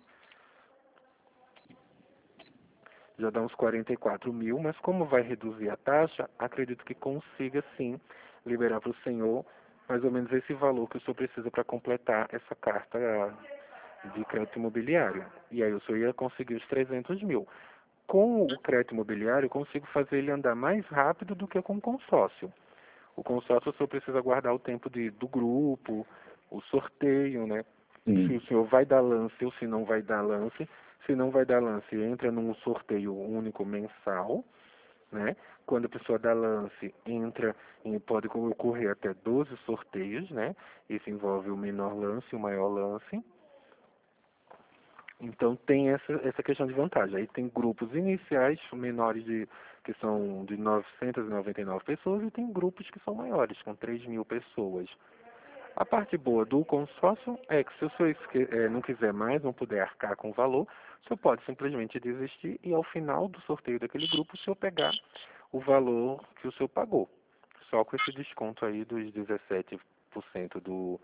Speaker 1: Já dá uns quarenta e quatro mil, mas como vai reduzir a taxa, acredito que consiga sim liberar para o senhor mais ou menos esse valor que o senhor precisa para completar essa carta de crédito imobiliário. E aí o senhor ia conseguir os trezentos mil. Com o crédito imobiliário, eu consigo fazer ele andar mais rápido do que com o consórcio. O consórcio o senhor precisa guardar o tempo de, do grupo, o sorteio, né? Se
Speaker 2: Sim.
Speaker 1: o senhor vai dar lance ou se não vai dar lance. Se não vai dar lance, entra num sorteio único mensal, né? Quando a pessoa dá lance, entra em, pode ocorrer até doze sorteios, né? Isso envolve o menor lance e o maior lance. Então tem essa, essa questão de vantagem. Aí tem grupos iniciais menores de que são de novecentas e noventa e nove pessoas e tem grupos que são maiores, com três mil pessoas. A parte boa do consórcio é que se o senhor esque- eh, não quiser mais, não puder arcar com o valor, o senhor pode simplesmente desistir e ao final do sorteio daquele grupo o senhor pegar o valor que o senhor pagou. Só com esse desconto aí dos dezessete por cento do,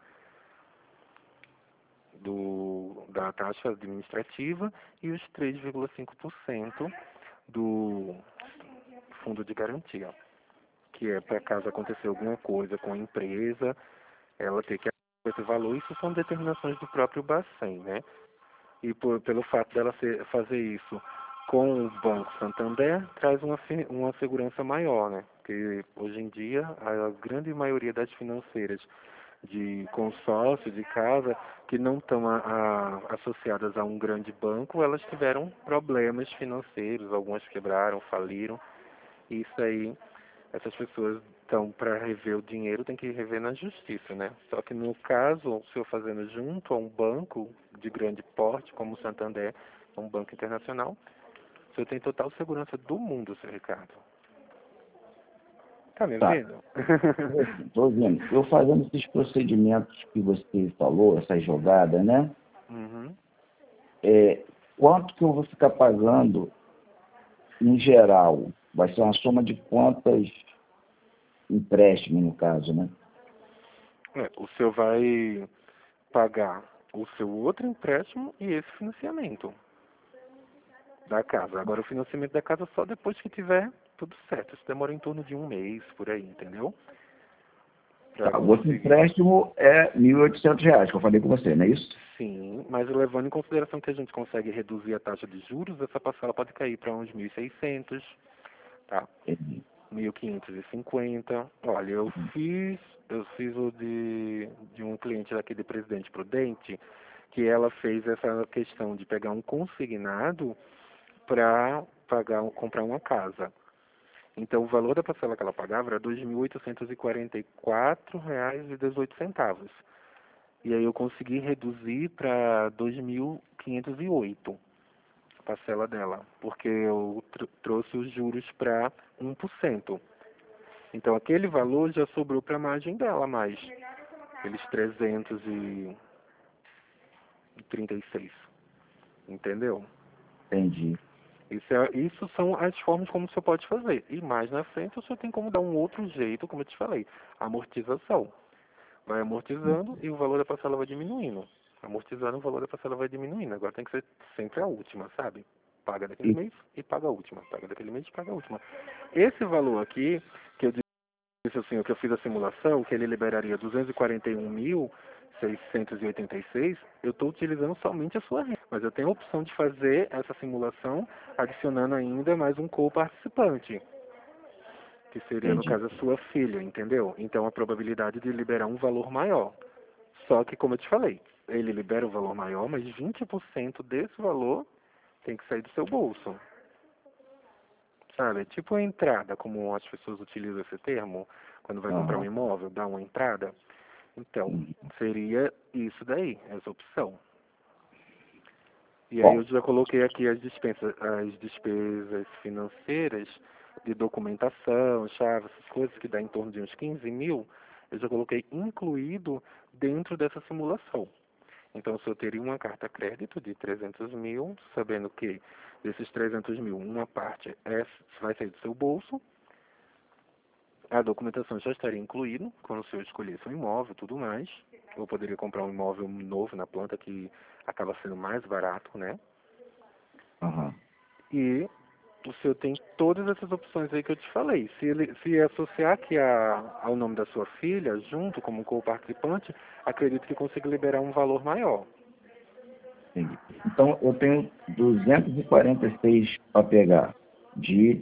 Speaker 1: do, da taxa administrativa e os três vírgula cinco por cento do fundo de garantia, que é para caso acontecer alguma coisa com a empresa, ela ter que esse valor. Isso são determinações do próprio Bacen, né? E por, pelo fato dela ser, fazer isso com o Banco Santander, traz uma, uma segurança maior, né? Porque hoje em dia, a grande maioria das financeiras de consórcio, de casa, que não estão a, a, associadas a um grande banco, elas tiveram problemas financeiros, algumas quebraram, faliram. Isso aí, essas pessoas estão para rever o dinheiro, tem que rever na justiça, né? Só que no caso, o senhor fazendo junto a um banco de grande porte, como o Santander, um banco internacional, o senhor tem total segurança do mundo, seu Ricardo. Tá me
Speaker 2: Tá.
Speaker 1: ouvindo?
Speaker 2: Estou vendo. Eu fazendo esses procedimentos que você falou, essa jogada, né?
Speaker 1: Uhum.
Speaker 2: É, quanto que eu vou ficar pagando em geral? Vai ser uma soma de quantas empréstimos, no caso, né?
Speaker 1: É, o senhor vai pagar o seu outro empréstimo e esse financiamento da casa. Agora, o financiamento da casa só depois que tiver tudo certo. Isso demora em torno de um mês, por aí, entendeu? Para
Speaker 2: Tá, o outro
Speaker 1: conseguir.
Speaker 2: empréstimo é mil e oitocentos reais, que eu falei com você, não é isso?
Speaker 1: Sim, mas levando em consideração que a gente consegue reduzir a taxa de juros, essa parcela pode cair para uns mil e seiscentos, tá?
Speaker 2: Entendi.
Speaker 1: mil quinhentos e cinquenta. Olha, eu fiz, eu fiz o de, de um cliente daqui de Presidente Prudente, que ela fez essa questão de pegar um consignado para pagar, comprar uma casa. Então, o valor da parcela que ela pagava era dois mil oitocentos e quarenta e quatro reais e dezoito centavos. E aí eu consegui reduzir para dois mil quinhentos e oito a parcela dela, porque eu tr trouxe os juros para um por cento. Então, aquele valor já sobrou para a margem dela mais, aqueles trezentos e trinta e seis, entendeu?
Speaker 2: Entendi.
Speaker 1: Isso, é, isso são as formas como o senhor pode fazer. E mais na frente o senhor tem como dar um outro jeito, como eu te falei, amortização. Vai amortizando e o valor da parcela vai diminuindo. Amortizando, o valor da parcela vai diminuindo. Agora tem que ser sempre a última, sabe? Paga daquele
Speaker 2: E,
Speaker 1: mês e paga a última. Paga daquele mês e paga a última. Esse valor aqui, que eu disse assim, que eu fiz a simulação, que ele liberaria duzentos e quarenta e um mil seiscentos e oitenta e seis, eu estou utilizando somente a sua renda. Mas eu tenho a opção de fazer essa simulação adicionando ainda mais um co-participante, que seria, no
Speaker 2: entendi.
Speaker 1: caso, a sua filha, entendeu? Então, a probabilidade de liberar um valor maior. Só que, como eu te falei, ele libera o valor maior, mas vinte por cento desse valor tem que sair do seu bolso. Sabe? É tipo a entrada, como as pessoas utilizam esse termo, quando vai comprar um
Speaker 2: Aham.
Speaker 1: imóvel, dá uma entrada. Então,
Speaker 2: Uhum.
Speaker 1: seria isso daí, essa opção. E aí eu
Speaker 2: Bom,
Speaker 1: já coloquei aqui as despesas, as despesas financeiras de documentação, chave, essas coisas, que dá em torno de uns quinze mil, eu já coloquei incluído dentro dessa simulação. Então, o senhor teria uma carta crédito de trezentos mil, sabendo que desses trezentos mil, uma parte é, vai sair do seu bolso, a documentação já estaria incluída, quando o senhor escolhesse um imóvel e tudo mais. Eu poderia comprar um imóvel novo na planta, que acaba sendo mais barato, né?
Speaker 2: aham.
Speaker 1: E o senhor tem todas essas opções aí que eu te falei. Se ele se associar aqui a, ao nome da sua filha, junto como co-participante, acredito que consiga liberar um valor maior.
Speaker 2: Entendi. Então, eu tenho duzentos e quarenta e seis para pegar de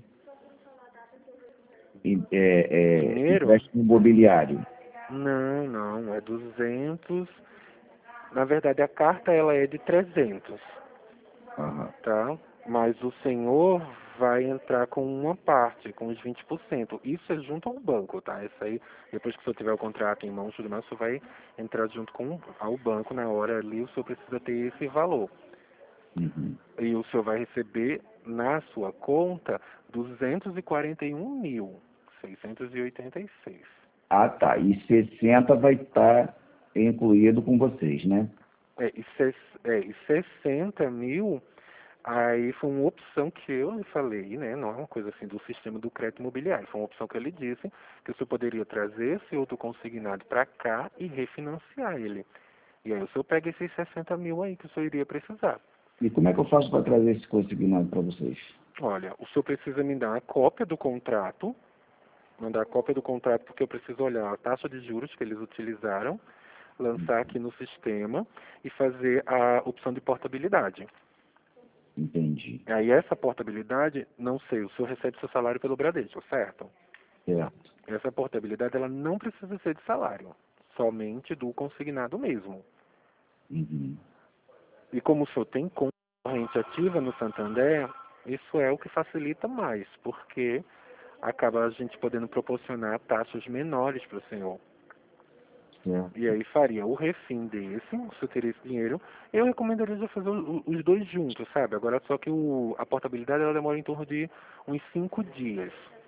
Speaker 2: e- é, é,
Speaker 1: Dinheiro?
Speaker 2: empréstimo imobiliário.
Speaker 1: Não, não, é duzentos. Na verdade, a carta ela é de trezentos,
Speaker 2: Aham.
Speaker 1: tá? Mas o senhor vai entrar com uma parte, com os vinte por cento. Isso é junto ao banco, tá? Isso aí, depois que o senhor tiver o contrato em mãos, tudo mais, o senhor vai entrar junto com ao banco na hora ali, o senhor precisa ter esse valor.
Speaker 2: Uhum.
Speaker 1: E o senhor vai receber na sua conta duzentos e quarenta e um mil seiscentos e oitenta e seis.
Speaker 2: Ah, tá. E sessenta vai estar incluído com vocês, né?
Speaker 1: É, e, ses, é, e sessenta mil, aí foi uma opção que eu lhe falei, né? Não é uma coisa assim do sistema do crédito imobiliário. Foi uma opção que eu lhe disse que o senhor poderia trazer esse outro consignado para cá e refinanciar ele. E aí o senhor pega esses sessenta mil aí que o senhor iria precisar.
Speaker 2: E como é que eu faço para trazer esse consignado para vocês?
Speaker 1: Olha, o senhor precisa me dar a cópia do contrato, mandar a cópia do contrato porque eu preciso olhar a taxa de juros que eles utilizaram, lançar aqui no sistema e fazer a opção de portabilidade.
Speaker 2: Entendi.
Speaker 1: Aí essa portabilidade, não sei, o senhor recebe seu salário pelo Bradesco, certo?
Speaker 2: Certo.
Speaker 1: Essa portabilidade ela não precisa ser de salário, somente do consignado mesmo.
Speaker 2: Uhum.
Speaker 1: E como o senhor tem corrente ativa no Santander, isso é o que facilita mais, porque acaba a gente podendo proporcionar taxas menores para o senhor. E
Speaker 2: Certo.
Speaker 1: aí faria o refim desse, o senhor teria esse dinheiro. Eu recomendaria já fazer o- os dois juntos, sabe? Agora só que o, a portabilidade ela demora em torno de uns cinco dias.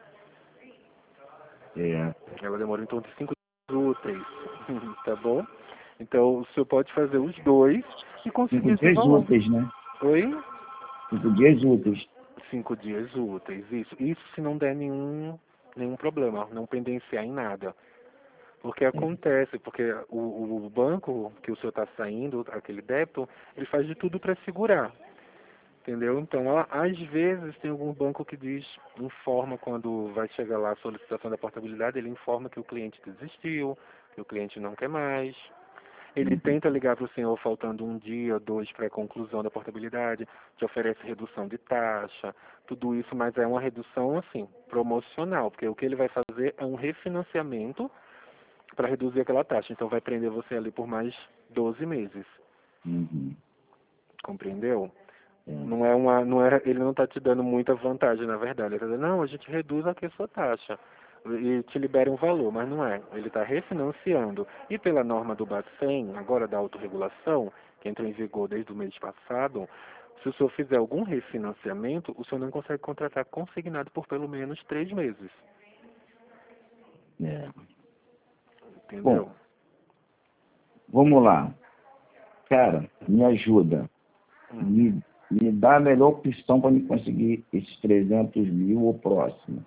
Speaker 2: É.
Speaker 1: Ela demora em torno de cinco dias úteis, tá bom? Então o senhor pode fazer os dois e
Speaker 2: Cinco
Speaker 1: conseguir esse
Speaker 2: dias
Speaker 1: valor.
Speaker 2: úteis, né?
Speaker 1: Oi?
Speaker 2: Cinco dias úteis.
Speaker 1: Cinco dias úteis, isso. Isso se não der nenhum, nenhum problema, não pendenciar em nada. Porque
Speaker 2: É.
Speaker 1: acontece, porque o, o banco que o senhor está saindo, aquele débito, ele faz de tudo para segurar, entendeu? Então, a- às vezes, tem algum banco que diz, informa quando vai chegar lá a solicitação da portabilidade, ele informa que o cliente desistiu, que o cliente não quer mais. Ele
Speaker 2: Uhum.
Speaker 1: tenta ligar para o senhor faltando um dia, dois para a conclusão da portabilidade, te oferece redução de taxa, tudo isso, mas é uma redução, assim, promocional, porque o que ele vai fazer é um refinanciamento para reduzir aquela taxa. Então vai prender você ali por mais doze meses.
Speaker 2: Uhum.
Speaker 1: Compreendeu?
Speaker 2: É.
Speaker 1: Não é uma, não é, ele não está te dando muita vantagem, na verdade. Ele está dizendo, não, a gente reduz aqui a sua taxa e te libera um valor, mas não é. Ele está refinanciando. E pela norma do Bacen, agora da autorregulação, que entrou em vigor desde o mês passado, se o senhor fizer algum refinanciamento, o senhor não consegue contratar consignado por pelo menos três meses.
Speaker 2: É.
Speaker 1: Entendeu?
Speaker 2: Bom, vamos lá. Cara, me ajuda.
Speaker 1: Hum.
Speaker 2: Me, me dá a melhor opção para me conseguir esses trezentos mil ou próximo.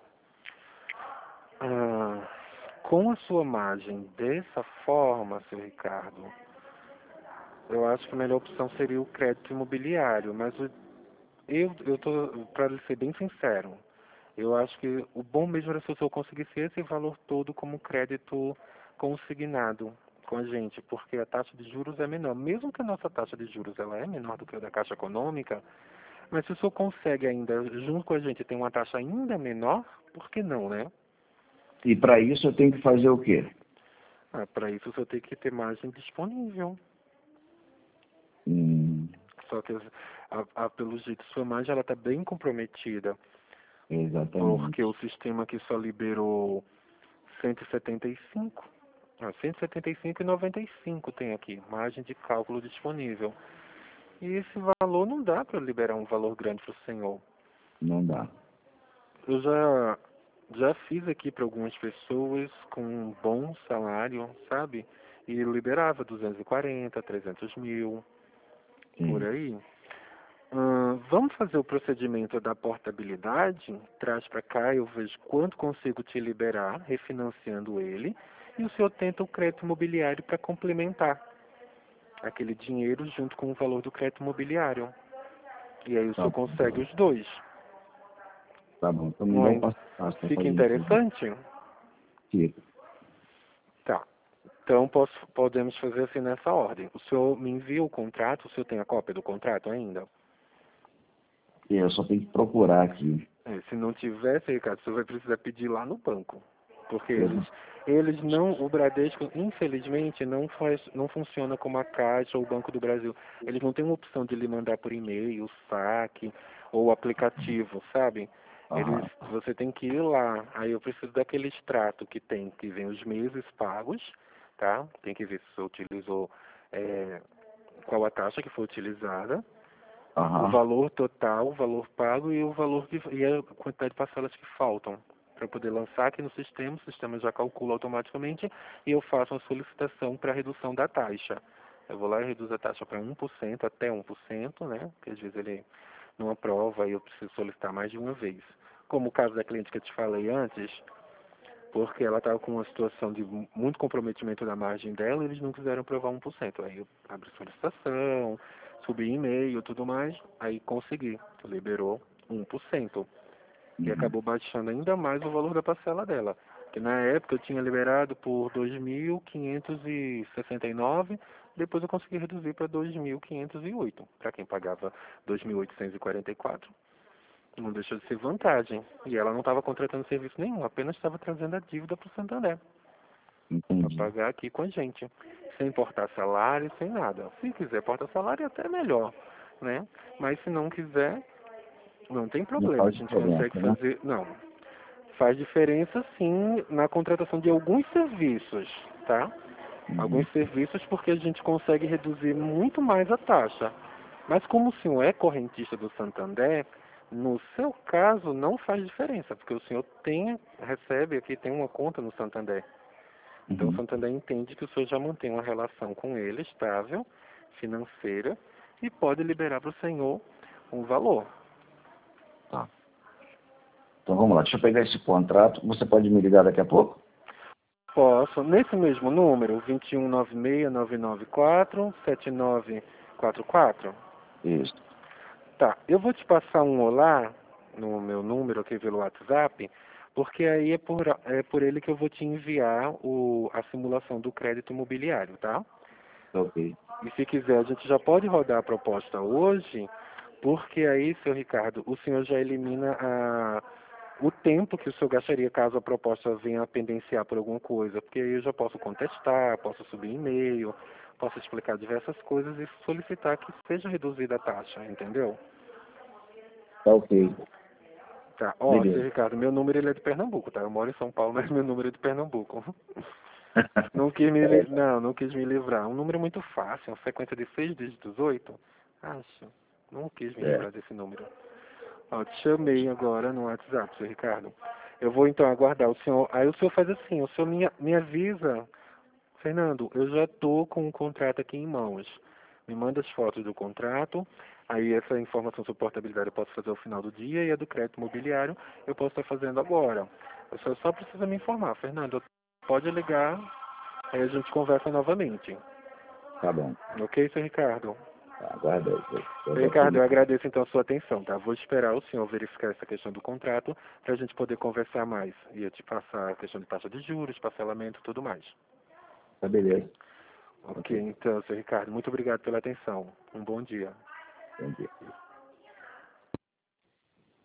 Speaker 1: Ah, com a sua margem dessa forma, seu Ricardo, eu acho que a melhor opção seria o crédito imobiliário, mas o- eu, eu tô, para ser bem sincero, eu acho que o bom mesmo era se o senhor conseguisse esse valor todo como crédito consignado com a gente, porque a taxa de juros é menor. Mesmo que a nossa taxa de juros ela é menor do que a da Caixa Econômica, mas se o senhor consegue ainda, junto com a gente, ter uma taxa ainda menor, por que não, né?
Speaker 2: E para isso eu tenho que fazer o quê?
Speaker 1: Ah, para isso o senhor tem que ter margem disponível.
Speaker 2: Hum,
Speaker 1: Só que, a, a, pelo jeito, sua margem ela está bem comprometida, porque
Speaker 2: exatamente.
Speaker 1: o sistema aqui só liberou cento e setenta e cinco. Ah, cento e setenta e cinco e noventa e cinco tem aqui, margem de cálculo disponível. E esse valor não dá para liberar um valor grande para o senhor.
Speaker 2: Não dá.
Speaker 1: Eu já, já fiz aqui para algumas pessoas com um bom salário, sabe? E liberava duzentos e quarenta, trezentos mil, por
Speaker 2: Sim.
Speaker 1: aí. Hum, vamos fazer o procedimento da portabilidade? Traz para cá, eu vejo quanto consigo te liberar, refinanciando ele, e o senhor tenta o crédito imobiliário para complementar aquele dinheiro junto com o valor do crédito imobiliário. E aí o
Speaker 2: Tá
Speaker 1: senhor consegue
Speaker 2: bom.
Speaker 1: os dois.
Speaker 2: Tá bom. Então me
Speaker 1: Não
Speaker 2: dá um
Speaker 1: é?
Speaker 2: passo a passo para
Speaker 1: Fica
Speaker 2: fazer isso aí.
Speaker 1: interessante?
Speaker 2: Fica.
Speaker 1: Tá. Então posso, podemos fazer assim nessa ordem. O senhor me envia o contrato, o senhor tem a cópia do contrato ainda?
Speaker 2: E eu só tenho que procurar aqui.
Speaker 1: É, se não tivesse, Ricardo, você vai precisar pedir lá no banco. Porque
Speaker 2: Eu
Speaker 1: eles, eles não, o Bradesco, infelizmente, não faz, não funciona como a Caixa ou o Banco do Brasil. Eles não têm uma opção de lhe mandar por e-mail, saque ou aplicativo, sabe? Eles,
Speaker 2: Aham.
Speaker 1: você tem que ir lá. Aí eu preciso daquele extrato que tem, que vem os meses pagos, tá? Tem que ver se você utilizou, é, qual a taxa que foi utilizada, o
Speaker 2: Aham.
Speaker 1: valor total, o valor pago e o valor que, e a quantidade de parcelas que faltam para poder lançar aqui no sistema. O sistema já calcula automaticamente e eu faço uma solicitação para redução da taxa. Eu vou lá e reduzo a taxa para um por cento, até um por cento, né? Porque às vezes ele não aprova e eu preciso solicitar mais de uma vez. Como o caso da cliente que eu te falei antes, porque ela estava com uma situação de muito comprometimento da margem dela, eles não quiseram aprovar um por cento. Aí eu abri solicitação, subi e-mail, tudo mais, aí consegui, liberou um por cento. E
Speaker 2: Uhum.
Speaker 1: acabou baixando ainda mais o valor da parcela dela. Que na época eu tinha liberado por dois mil quinhentos e sessenta e nove, depois eu consegui reduzir para dois mil quinhentos e oito, para quem pagava dois mil oitocentos e quarenta e quatro. Não deixou de ser vantagem. E ela não estava contratando serviço nenhum, apenas estava trazendo a dívida para o Santander, para
Speaker 2: Entendi.
Speaker 1: pagar aqui com a gente. Sem importar salário, sem nada. Se quiser porta salário, é até melhor, né? Mas se não quiser, não tem
Speaker 2: Não
Speaker 1: problema. A
Speaker 2: faz
Speaker 1: gente
Speaker 2: diferença,
Speaker 1: consegue
Speaker 2: né?
Speaker 1: fazer... Não. Faz diferença, sim, na contratação de alguns serviços, tá?
Speaker 2: Uhum.
Speaker 1: Alguns serviços porque a gente consegue reduzir muito mais a taxa. Mas como o senhor é correntista do Santander, no seu caso não faz diferença, porque o senhor tem, recebe aqui, tem uma conta no Santander. Então o
Speaker 2: Uhum.
Speaker 1: Santander entende que o senhor já mantém uma relação com ele estável, financeira, e pode liberar para o senhor um valor.
Speaker 2: Tá. Então vamos lá. Deixa eu pegar esse contrato. Você pode me ligar daqui a pouco?
Speaker 1: Posso, nesse mesmo número, dois um nove seis nove nove quatro sete nove quatro quatro.
Speaker 2: Isso.
Speaker 1: Tá, eu vou te passar um olá no meu número aqui pelo WhatsApp, porque aí é por, é por ele que eu vou te enviar o, a simulação do crédito imobiliário, tá?
Speaker 2: Ok.
Speaker 1: E se quiser, a gente já pode rodar a proposta hoje, porque aí, seu Ricardo, o senhor já elimina a, o tempo que o senhor gastaria caso a proposta venha a pendenciar por alguma coisa, porque aí eu já posso contestar, posso subir e-mail, posso explicar diversas coisas e solicitar que seja reduzida a taxa, entendeu?
Speaker 2: Tá ok.
Speaker 1: Tá, ó, seu
Speaker 2: Beleza.
Speaker 1: Ricardo, meu número ele é de Pernambuco, tá? Eu moro em São Paulo, mas meu número é de Pernambuco. Não quis me,
Speaker 2: É,
Speaker 1: li- não, não quis me livrar. Um número muito fácil, uma sequência de seis dígitos, oito. Acho. Não quis me
Speaker 2: é,
Speaker 1: livrar desse número. Ó, te chamei agora no WhatsApp, seu Ricardo. Eu vou então aguardar o senhor. Aí o senhor faz assim, o senhor me, me avisa, Fernando, eu já tô com o contrato aqui em mãos. Me manda as fotos do contrato. Aí essa informação sobre portabilidade eu posso fazer ao final do dia e a do crédito imobiliário eu posso estar fazendo agora. O senhor só precisa me informar, Fernando. Pode ligar, aí a gente conversa novamente.
Speaker 2: tá bom.
Speaker 1: Ok, seu Ricardo?
Speaker 2: Tá, aguarda aí. Vou- vou
Speaker 1: Seu
Speaker 2: dar
Speaker 1: Ricardo,
Speaker 2: tudo
Speaker 1: eu
Speaker 2: aqui.
Speaker 1: agradeço então a sua atenção, tá? Vou esperar o senhor verificar essa questão do contrato para a gente poder conversar mais. E eu te passar a questão de taxa de juros, parcelamento e tudo mais.
Speaker 2: Tá beleza.
Speaker 1: Ok,
Speaker 2: Ok.
Speaker 1: então, seu Ricardo, muito obrigado pela atenção. Um bom dia.
Speaker 2: Entendi.